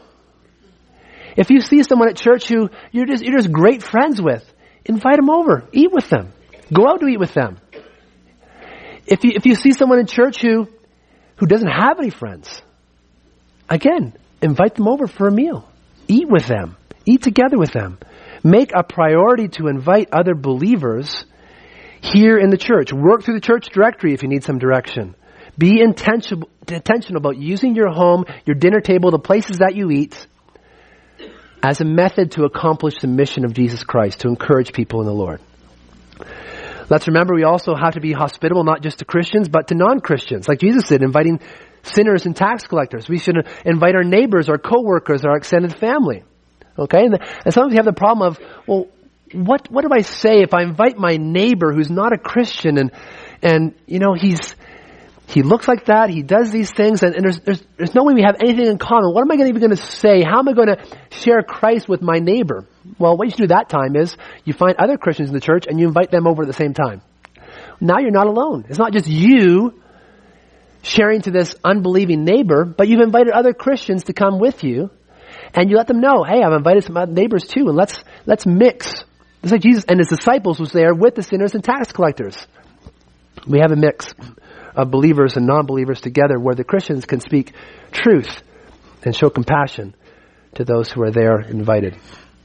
If you see someone at church who you're just, you're just great friends with, invite them over. Eat with them. Go out to eat with them. If you, if you see someone in church who, who doesn't have any friends, again, invite them over for a meal. Eat with them. Eat together with them. Make a priority to invite other believers here in the church. Work through the church directory if you need some direction. Be intentional, intentional about using your home, your dinner table, the places that you eat, as a method to accomplish the mission of Jesus Christ, to encourage people in the Lord. Let's remember we also have to be hospitable, not just to Christians, but to non-Christians. Like Jesus did, inviting sinners and tax collectors. We should invite our neighbors, our co-workers, our extended family. Okay? And, and sometimes we have the problem of, well, what what do I say if I invite my neighbor who's not a Christian and, and you know, he's he looks like that, he does these things, and, and there's, there's there's no way we have anything in common. What am I even going to say? How am I going to share Christ with my neighbor? Well, what you should do that time is you find other Christians in the church and you invite them over at the same time. Now you're not alone. It's not just you sharing to this unbelieving neighbor, but you've invited other Christians to come with you, and you let them know, hey, I've invited some other neighbors too, and let's let's mix. It's like Jesus and his disciples was there with the sinners and tax collectors. We have a mix of believers and non-believers together where the Christians can speak truth and show compassion to those who are there invited.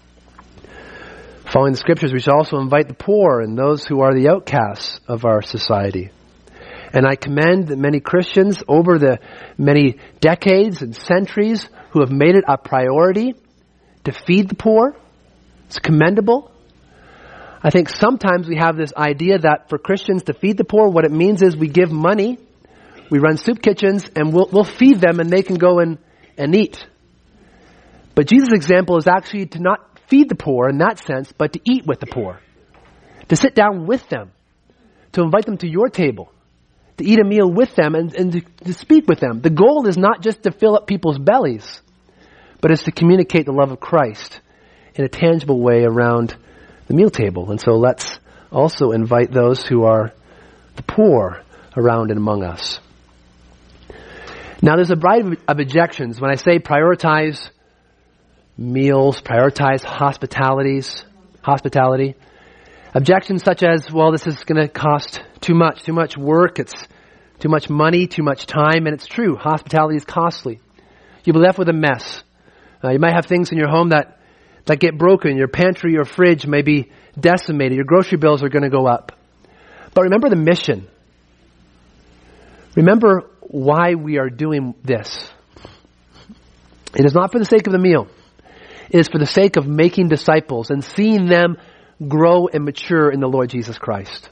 Following the scriptures, we should also invite the poor and those who are the outcasts of our society. And I commend many Christians over the many decades and centuries who have made it a priority to feed the poor. It's commendable. I think sometimes we have this idea that for Christians to feed the poor, what it means is we give money, we run soup kitchens, and we'll, we'll feed them and they can go and, and eat. But Jesus' example is actually to not feed the poor in that sense, but to eat with the poor. To sit down with them. To invite them to your table. To eat a meal with them and, and to, to speak with them. The goal is not just to fill up people's bellies, but it's to communicate the love of Christ in a tangible way around the meal table. And so let's also invite those who are the poor around and among us. Now there's a variety of objections when I say prioritize meals, prioritize hospitalities, hospitality. Objections such as, well, this is going to cost too much, too much work, it's too much money, too much time, and it's true. Hospitality is costly. You'll be left with a mess. Uh, you might have things in your home that that get broken. Your pantry or fridge may be decimated. Your grocery bills are going to go up. But remember the mission. Remember why we are doing this. It is not for the sake of the meal. It is for the sake of making disciples and seeing them grow and mature in the Lord Jesus Christ.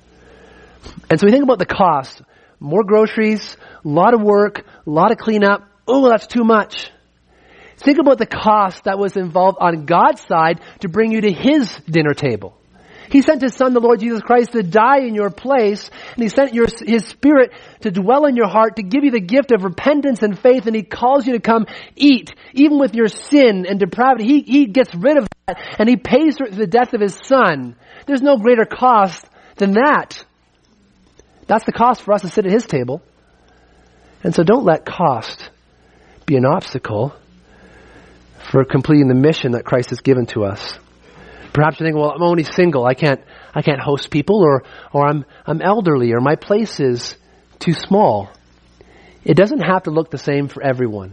And so we think about the cost. More groceries, a lot of work, a lot of cleanup. Oh, that's too much. Think about the cost that was involved on God's side to bring you to His dinner table. He sent His Son, the Lord Jesus Christ, to die in your place, and He sent your, His Spirit to dwell in your heart, to give you the gift of repentance and faith, and He calls you to come eat, even with your sin and depravity. He, he gets rid of that, and He pays for the death of His Son. There's no greater cost than that. That's the cost for us to sit at His table. And so don't let cost be an obstacle for completing the mission that Christ has given to us. Perhaps you think, well, I'm only single. I can't, I can't host people, or, or I'm, I'm elderly, or my place is too small. It doesn't have to look the same for everyone.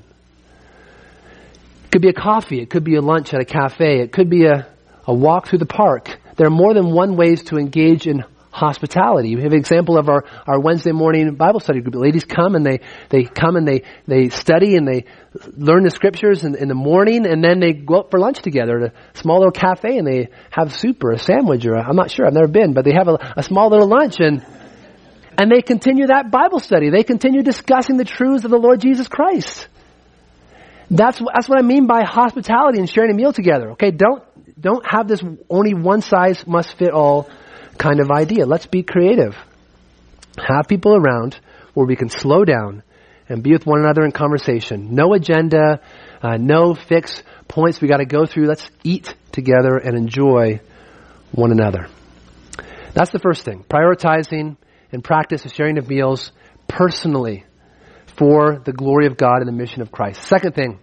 It could be a coffee. It could be a lunch at a cafe. It could be a, a walk through the park. There are more than one ways to engage in hospitality. We have an example of our, our Wednesday morning Bible study group. The ladies come and they, they come and they, they study and they learn the scriptures in, in the morning, and then they go out for lunch together at a small little cafe and they have soup or a sandwich, or a, I'm not sure, I've never been, but they have a, a small little lunch, and and they continue that Bible study. They continue discussing the truths of the Lord Jesus Christ. That's, that's what I mean by hospitality and sharing a meal together. Okay, don't don't have this only one size must fit all kind of idea. Let's be creative. Have people around where we can slow down and be with one another in conversation. No agenda, uh, no fixed points we got to go through. Let's eat together and enjoy one another. That's the first thing. Prioritizing and practice the sharing of meals personally for the glory of God and the mission of Christ. Second thing,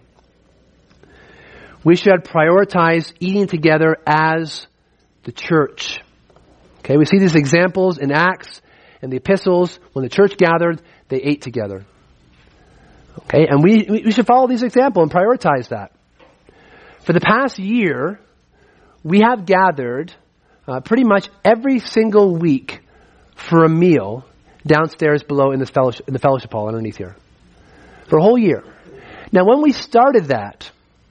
we should prioritize eating together as the church. Okay, we see these examples in Acts and the epistles. When the church gathered, they ate together. Okay, and we, we should follow these examples and prioritize that. For the past year, we have gathered uh, pretty much every single week for a meal downstairs below in, this fellowship, in the fellowship hall underneath here. For a whole year. Now, when we started that,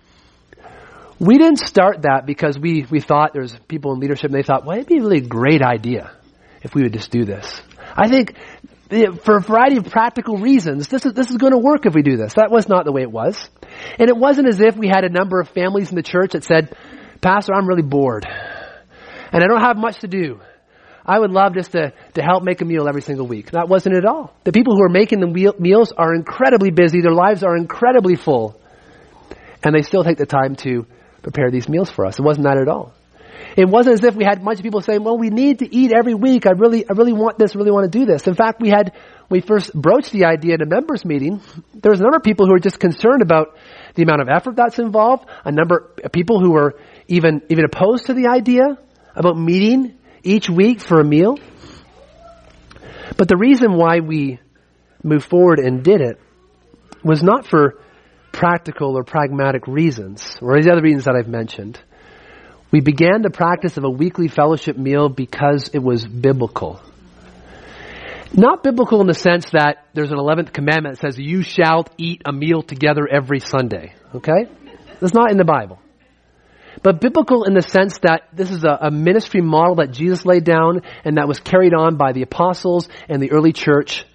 we didn't start that because we, we thought there's people in leadership and they thought, well, it'd be a really great idea if we would just do this. I think for a variety of practical reasons, this is, this is going to work if we do this. That was not the way it was. And it wasn't as if we had a number of families in the church that said, Pastor, I'm really bored. And I don't have much to do. I would love just to, to help make a meal every single week. That wasn't it at all. The people who are making the meal, meals are incredibly busy. Their lives are incredibly full. And they still take the time to prepare these meals for us. It wasn't that at all. It wasn't as if we had a bunch of people saying, well, we need to eat every week. I really, I really want this, really want to do this. In fact, we had, we first broached the idea at a members meeting. There was a number of people who were just concerned about the amount of effort that's involved. A number of people who were even, even opposed to the idea about meeting each week for a meal. But the reason why we moved forward and did it was not for practical or pragmatic reasons, or any other reasons that I've mentioned. We began the practice of a weekly fellowship meal because it was biblical. Not biblical in the sense that there's an eleventh commandment that says, you shall eat a meal together every Sunday. Okay? That's not in the Bible. But biblical in the sense that this is a, a ministry model that Jesus laid down and that was carried on by the apostles and the early church,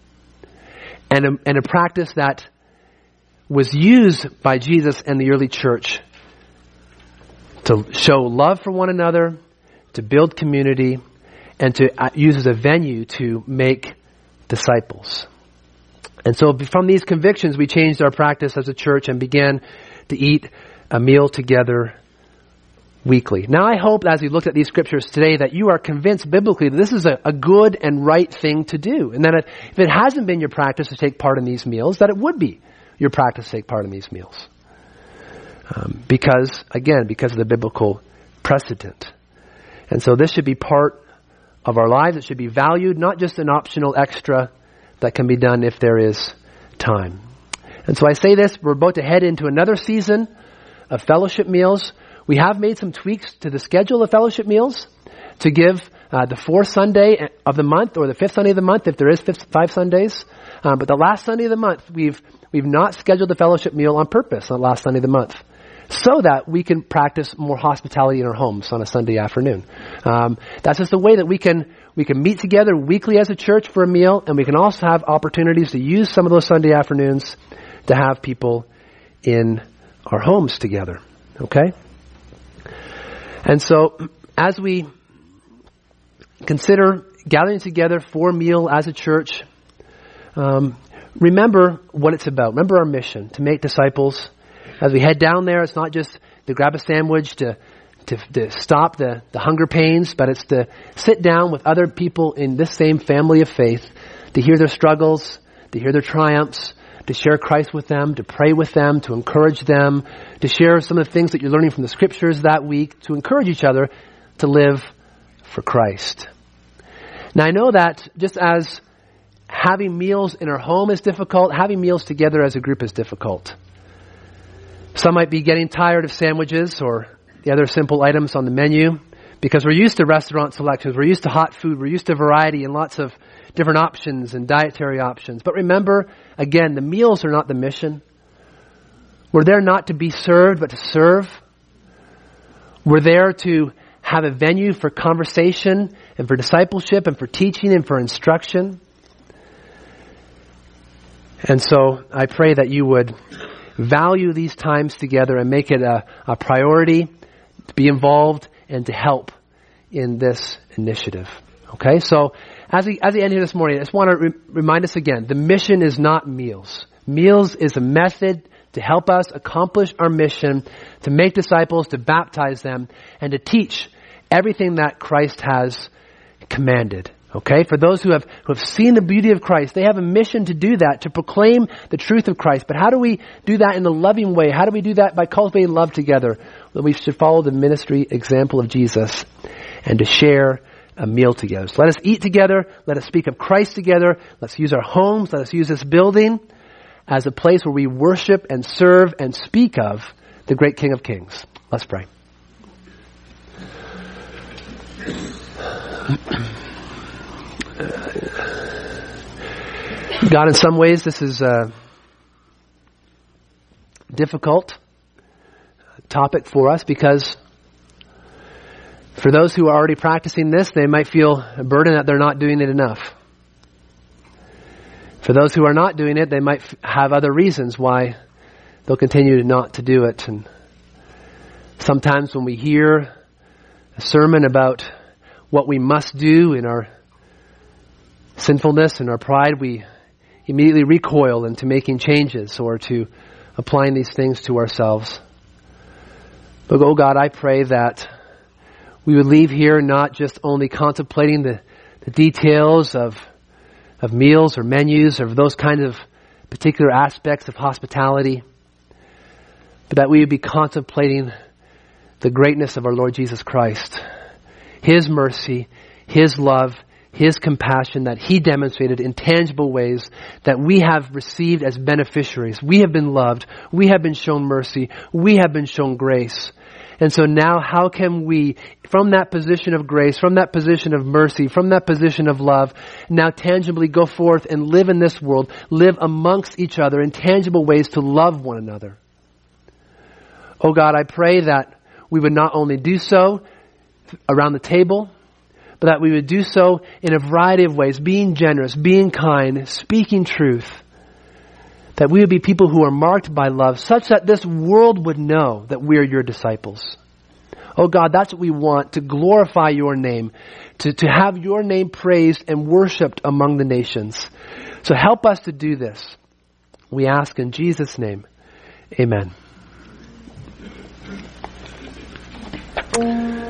and a, and a practice that was used by Jesus and the early church to show love for one another, to build community, and to use as a venue to make disciples. And so from these convictions, we changed our practice as a church and began to eat a meal together weekly. Now I hope as we looked at these scriptures today that you are convinced biblically that this is a, a good and right thing to do. And that if it hasn't been your practice to take part in these meals, that it would be your practice to take part in these meals. Um, because, again, because of the biblical precedent. And so this should be part of our lives. It should be valued, not just an optional extra that can be done if there is time. And so I say this, we're about to head into another season of fellowship meals. We have made some tweaks to the schedule of fellowship meals to give uh, the fourth Sunday of the month or the fifth Sunday of the month, if there is fifth, five Sundays. Um, but the last Sunday of the month, we've we've not scheduled the fellowship meal on purpose on the last Sunday of the month, so that we can practice more hospitality in our homes on a Sunday afternoon. Um, that's just a way that we can we can meet together weekly as a church for a meal, and we can also have opportunities to use some of those Sunday afternoons to have people in our homes together. Okay? And so, as we consider gathering together for a meal as a church, um, remember what it's about. Remember our mission, to make disciples. As we head down there, it's not just to grab a sandwich, to to, to stop the, the hunger pains, but it's to sit down with other people in this same family of faith, to hear their struggles, to hear their triumphs, to share Christ with them, to pray with them, to encourage them, to share some of the things that you're learning from the scriptures that week, to encourage each other to live for Christ. Now I know that just as having meals in our home is difficult, having meals together as a group is difficult. Some might be getting tired of sandwiches or the other simple items on the menu because we're used to restaurant selections, we're used to hot food, we're used to variety and lots of different options and dietary options. But remember, again, the meals are not the mission. We're there not to be served, but to serve. We're there to have a venue for conversation and for discipleship and for teaching and for instruction. And so I pray that you would value these times together and make it a, a priority to be involved and to help in this initiative. Okay, so as we, as we end here this morning, I just want to re- remind us again, the mission is not meals. Meals is a method to help us accomplish our mission, to make disciples, to baptize them, and to teach everything that Christ has commanded. Okay, for those who have who have seen the beauty of Christ, they have a mission to do that, to proclaim the truth of Christ. But how do we do that in a loving way? How do we do that by cultivating love together? Well, we should follow the ministry example of Jesus and to share a meal together. So let us eat together. Let us speak of Christ together. Let's use our homes. Let us use this building as a place where we worship and serve and speak of the great King of Kings. Let's pray. God, in some ways, this is a difficult topic for us because for those who are already practicing this, they might feel a burden that they're not doing it enough. For those who are not doing it, they might f- have other reasons why they'll continue to not to do it. And sometimes when we hear a sermon about what we must do in our sinfulness and our pride, we immediately recoil into making changes or to applying these things to ourselves. But, oh God, I pray that we would leave here not just only contemplating the, the details of, of meals or menus or those kinds of particular aspects of hospitality, but that we would be contemplating the greatness of our Lord Jesus Christ, His mercy, His love, His compassion that He demonstrated in tangible ways that we have received as beneficiaries. We have been loved. We have been shown mercy. We have been shown grace. And so now how can we, from that position of grace, from that position of mercy, from that position of love, now tangibly go forth and live in this world, live amongst each other in tangible ways to love one another? Oh God, I pray that we would not only do so around the table, but that we would do so in a variety of ways, being generous, being kind, speaking truth. That we would be people who are marked by love such that this world would know that we are your disciples. Oh God, that's what we want, to glorify your name, to, to have your name praised and worshiped among the nations. So help us to do this. We ask in Jesus' name. Amen.